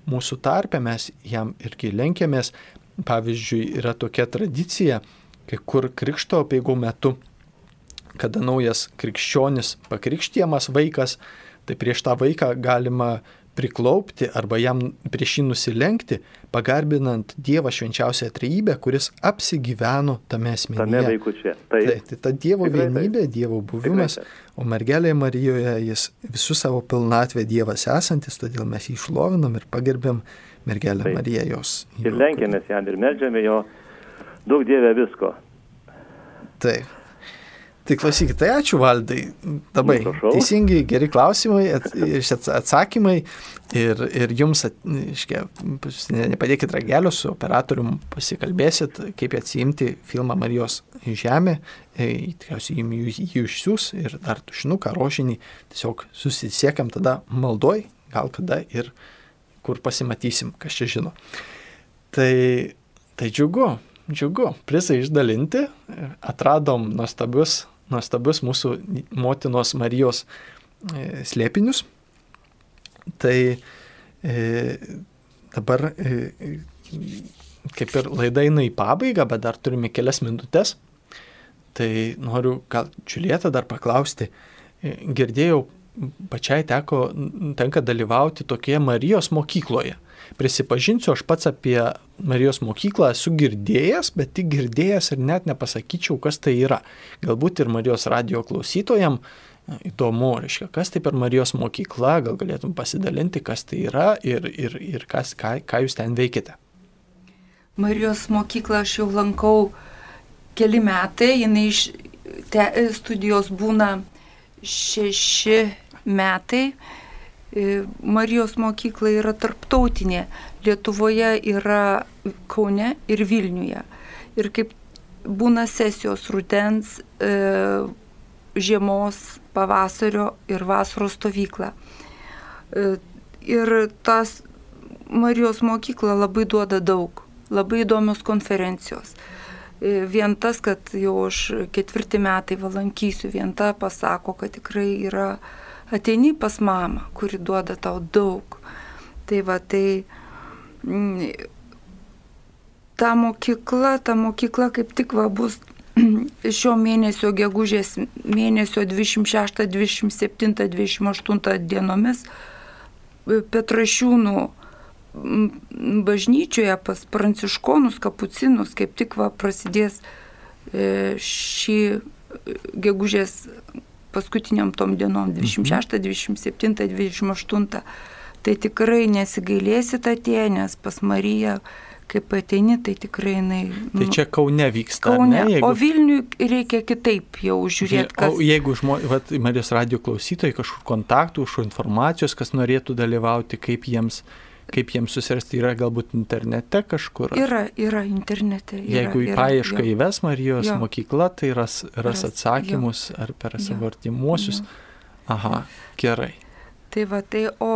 mūsų tarpe, mes jam irgi lenkiamės. Pavyzdžiui, yra tokia tradicija, kai kur krikšto apeigų metu, kada naujas krikščionis pakrikštijamas vaikas, tai prieš tą vaiką galima priklaupti arba jam prieš jį nusilenkti, pagarbinant Dievą švenčiausią trejybę, kuris apsigyveno tame asmenyje. Tame vaikučia. Tai, tai, tai ta Dievo tikrai vienybė, taip. Dievo buvimas, o mergelėje Marijoje jis visų savo pilnatvę Dievas esantis, todėl mes jį šlovinam ir pagerbėm mergelę Taip. Mariją jos. Ir lenkiamės jam ir meldžiame jo daug Dieve visko. Taip. Tai klausykit, tai ačiū Valdai. Labai Prašau. teisingi, geri klausimai, at, atsakymai ir, ir jums, at, iškia, nepadėkit ragelio, su operatorium pasikalbėsit, kaip atsiimti filmą Marijos žemė, e, tikriausiai jums jį išsiūs ir dar tušinuką, rožinį, tiesiog susisiekiam tada maldoj, gal kada ir kur pasimatysim, kas čia žino. Tai, tai džiugu, džiugu, prizai išdalinti, atradom nuostabius nuostabius mūsų motinos Marijos e, slėpinius. Tai e, dabar e, kaip ir laida eina į pabaigą, bet dar turime kelias minutės. Tai noriu gal Čiulietą dar paklausti. E, girdėjau, pačiai teko, tenka dalyvauti tokioje Marijos mokykloje. Prisipažinsiu, aš pats apie Marijos mokyklą esu girdėjęs, bet tik girdėjęs ir net nepasakyčiau, kas tai yra. Galbūt ir Marijos radijo klausytojam įdomu, reiškia, kas tai per Marijos mokykla, gal galėtum pasidalinti, kas tai yra ir, ir, ir kas, ką, ką jūs ten veikite. Marijos mokyklą aš jau lankau keli metai, jinai iš te, studijos būna šeši metai. Marijos mokykla yra tarptautinė. Lietuvoje yra Kaune ir Vilniuje. Ir kaip būna sesijos rudens, e, žiemos, pavasario ir vasaros stovykla. E, ir tas Marijos mokykla labai duoda daug. Labai įdomios konferencijos. E, vien tas, kad jau aš ketvirti metai valankysiu, vien ta pasako, kad tikrai yra ateini pas mamą, kuri duoda tau daug. Tai va, tai mm, ta mokykla, ta mokykla kaip tik va bus šio mėnesio, gegužės mėnesio dvidešimt šeštą, dvidešimt septintą, dvidešimt aštuntą dienomis Petrašiūnų bažnyčioje pas pranciškonus, kapucinus, kaip tik va prasidės šį gegužės paskutiniam tom dienom, dvidešimt šeštą, dvidešimt septintą, dvidešimt aštuntą. Tai tikrai nesigailėsit atėję, nes pas Mariją, kaip ateini, tai tikrai jinai... Nu, tai čia Kaune vyksta, Kaune, ne? Jeigu... O Vilniui reikia kitaip jau žiūrėti, kas... O jeigu žmo... Vat, Marijos radijo klausytojai kažkur kontaktų, kažkur informacijos, kas norėtų dalyvauti, kaip jiems... Kaip jiems susirasti, yra galbūt internete kažkur? Yra, yra internete. Yra, Jeigu į yra, paiešką jo. įves Marijos Jo. mokykla, tai ras, ras Ras, atsakymus jo. ar per Jo. savo artimuosius. Jo. Aha, gerai. Tai va, tai o...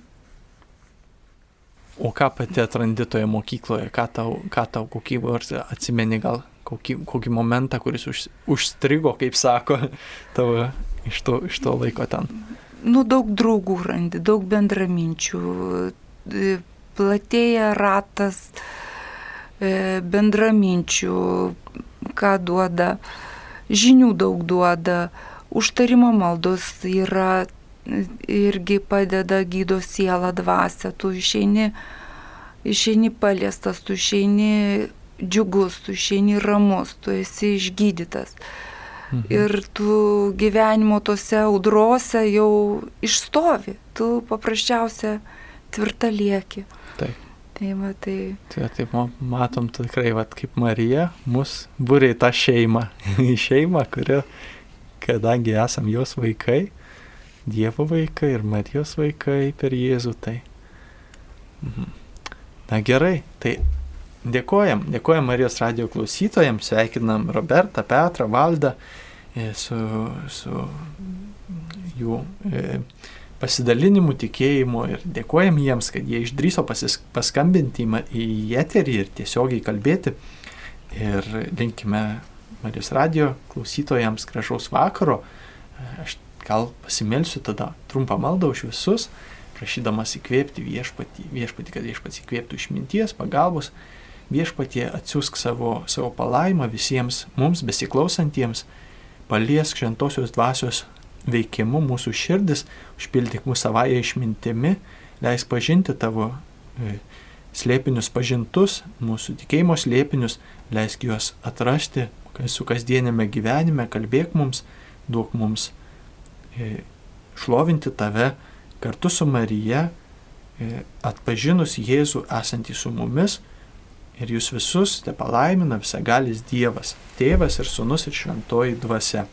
O ką pati atrandi toje mokykloje? Ką tau, ką tau kokį, ar atsimeni gal kokį, kokį momentą, kuris už, užstrigo, kaip sako, tavo iš to, iš to laiko ten? Nu, daug draugų randi, daug bendraminčių. Platėja ratas bendraminčių, ką duoda, žinių daug duoda, užtarimo maldos yra, irgi padeda, gydo sielą, dvasią, tu išeini, išeini paliestas, tu išeini džiugus, tu išeini ramus, tu esi išgydytas. Mhm. Ir tu gyvenimo tose audrose jau išstovi, tu paprasčiausia tvirta lieki. Taip. Tai va, tai... Tai taip matom tikrai, va, kaip Marija mus būrė į tą šeimą. Į šeimą, kuri, kadangi esam jos vaikai, Dievo vaikai ir Marijos vaikai per Jėzų, tai... Mhm. Na gerai, tai dėkojam, dėkojam Marijos radijo klausytojams, sveikinam Robertą, Petrą, Valdą su, su jų... E, pasidalinimu, tikėjimu ir dėkojam jiems, kad jie išdryso pasis, paskambinti į eterį ir tiesiogiai kalbėti. Ir linkime Marijos radijo klausytojams gražaus vakaro. Aš gal pasimelsiu tada trumpą maldą už visus. prašydamas įkvėpti viešpatį, viešpatį, kad viešpats įkvėptų išminties, pagalbos, viešpatie atsiųsk savo, savo palaimą visiems mums besiklausantiems, paliesk šventosios dvasios veikimu mūsų širdis, užpildyk mūsų savąją išmintimi, leisk pažinti tavo e, slėpinius pažintus, mūsų tikėjimo slėpinius, leisk juos atrasti su kasdienėme gyvenime, kalbėk mums, duok mums e, šlovinti tave kartu su Marija, e, atpažinus Jėzų esantį su mumis, ir jūs visus te palaimina visagalis Dievas, Tėvas ir Sūnus ir Šventoji Dvasia.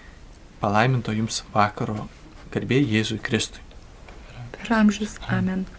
Palaiminto jums vakaro, garbė Jėzui Kristui. Per amžius. Amen.